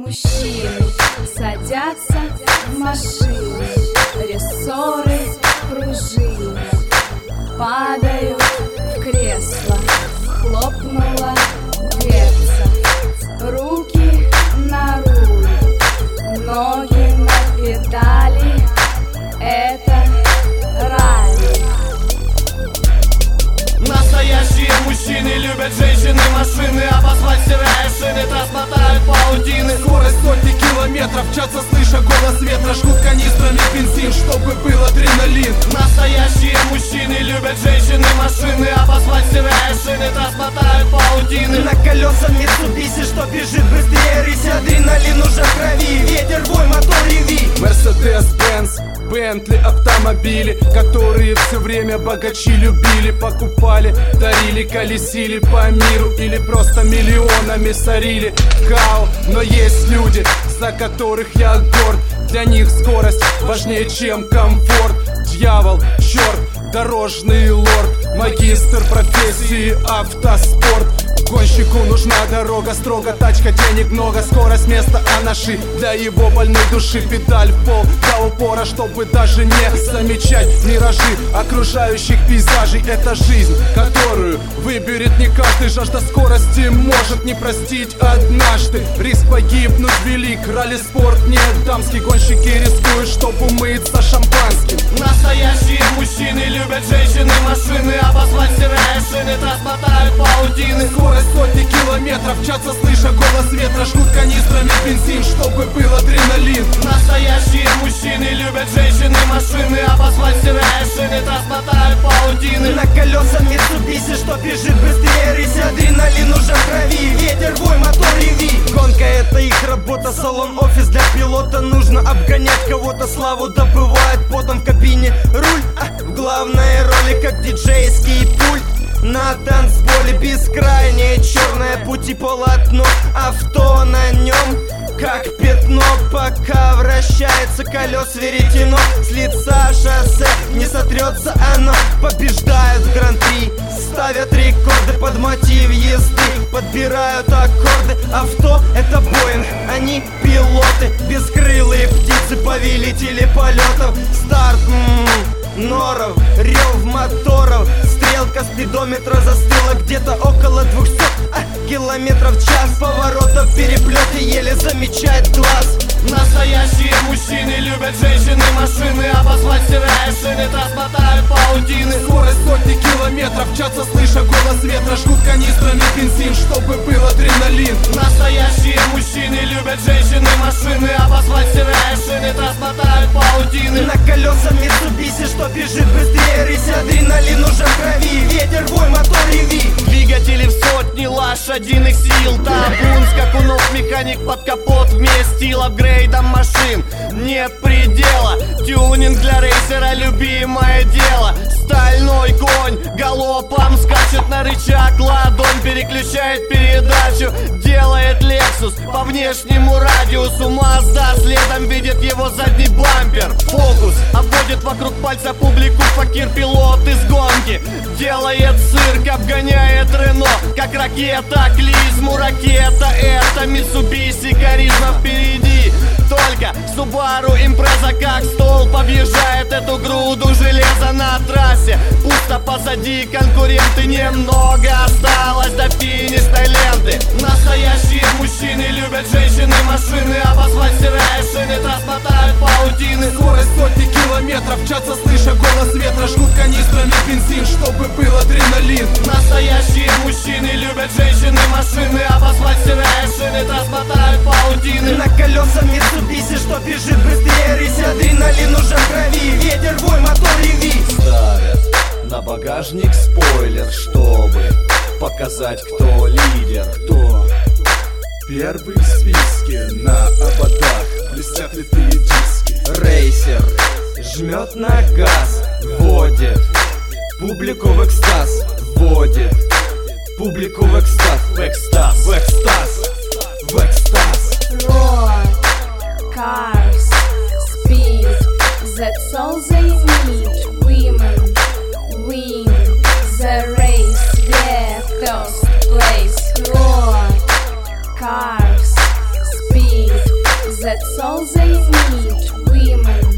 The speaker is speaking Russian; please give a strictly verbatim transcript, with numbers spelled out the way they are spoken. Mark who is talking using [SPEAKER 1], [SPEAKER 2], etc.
[SPEAKER 1] Мужчины садятся в машины, рессоры пружины, падают в кресло, хлопнула дверца, руки на руль, ноги на педали, это ралли.
[SPEAKER 2] Настоящие мужчины любят женщины, машины, обозвать стирая шины, трасс мотают паутины.
[SPEAKER 3] Скорость сотни километров, мчатся, слыша голос ветра, жгут канистрами бензин, чтобы был адреналин.
[SPEAKER 2] Настоящие мужчины любят женщины, машины, обозвать стирая шины, трасс мотают паутины.
[SPEAKER 4] На колеса Mitsubishi, что бежит быстрее рыси, адреналин уже в крови, ветер, вой, мотор, реви.
[SPEAKER 3] Мерседес-Бенц, Бентли, автомобили, которые все время богачи любили, покупали, дарили, колесили по миру или просто миллионами сорили. Кау, но есть люди, за которых я горд. Для них скорость важнее, чем комфорт. Дьявол, черт, дорожный лорд, магистр профессии автоспорт. Гонщику нужна дорога строго, тачка, денег много, скорость место анаши для его больной души. Педаль в пол до упора, чтобы даже не замечать миражи окружающих пейзажей. Это жизнь, которую выберет не каждый. Жажда скорости может не простить однажды. Риск погибнуть велик, ралли-спорт не дамский. Гонщики рискуют, чтобы умыться шампанским.
[SPEAKER 2] Настоящие мужчины любят женщины, машины, обозвать стирая шины, трасс мотают паутины.
[SPEAKER 3] Скорость сотни километров, мчатся, слыша голос ветра, жгут канистрами бензин, чтобы был адреналин.
[SPEAKER 2] Настоящие мужчины любят женщины, машины, обозвать стирая шины, трасс мотают паутины.
[SPEAKER 4] На колеса Mitsubishi, что бежит быстрее рыси, адреналин уже в крови, ветер, вой, мотор, реви. Гонка — это их работа, салон, офис для пилота. Нужно обгонять кого-то, славу добывает потом в кабине руль, а в главной роли как диджейский пульт. На танцполе бескрайнее черное пути полотно, авто на нем как пятно, пока вращается колес веретено. С лица шоссе не сотрется оно, побеждают в гран-при, ставят рекорды под мотив езды, подбирают аккорды. Авто — это Боинг, они пилоты, бескрылые птицы, повелители полетов. Старт, м-м, норов, рев моторов, стрелка спидометра застыла где-то около двухсот а, километров в час. Поворотов переплеты еле замечает глаз.
[SPEAKER 2] Настоящие мужчины любят женщины, машины, обозвать стирая шины, трасс мотают паутины.
[SPEAKER 3] Скорость сотни километров, мчатся, слыша голос ветра, жгут канистрами бензин, чтобы был адреналин.
[SPEAKER 2] Настоящие мужчины любят женщины, машины, обозвать стирая шины, трасс мотают паутины.
[SPEAKER 4] На колеса Mitsubishi, что бежит быстрее рыси, адреналин уже в крови, ветер, вой, мотор, реви.
[SPEAKER 2] Двигатели в сотни лошадиных сил, табун скакунов, механик под капот вместил. Апгрейдом машин нет предела, тюнинг для рейсера любимое дело. Стальной конь галопом скачет на рычаг, ладонь переключает передачу, делает Lexus по внешнему радиусу. Mazda следом видит его задний бампер. Фокус обводит вокруг пальца публику, факир пилот из гонки делает цирк, обгоняет Рено как ракета, клизму ракета. Это Mitsubishi, харизма впереди, только Subaru Impreza как столб объезжает эту груду железа на трассе. Пусто позади, конкуренты немного, осталось до финишной ленты. Настоящие мужчины любят женщины, машины, обозвать стирая шины, трасс мотают паутины.
[SPEAKER 3] Скорость сотни километров, мчатся, слыша голос ветра, жгут канистрами бензин, чтобы был адреналин.
[SPEAKER 2] Настоящие мужчины любят женщины, машины, обозвать стирая шины, трасс мотают паутины.
[SPEAKER 4] На колеса Mitsubishi, что бежит быстрее рыси, адреналин уже в крови, ветер, вой, мотор, реви.
[SPEAKER 5] Ставят на багажник спойлер, чтобы показать, кто лидер.
[SPEAKER 3] Кто первый в списке, на ободах блестят литые диски.
[SPEAKER 4] Рейсер жмет на газ, вводит публику в экстаз, вводит публику в экстаз, в экстаз, в экстаз, в экстаз.
[SPEAKER 1] Roar, cars, speed, that's all they need. Women win the race, yeah, first place. Roar, cars, speed, That's all they need, women.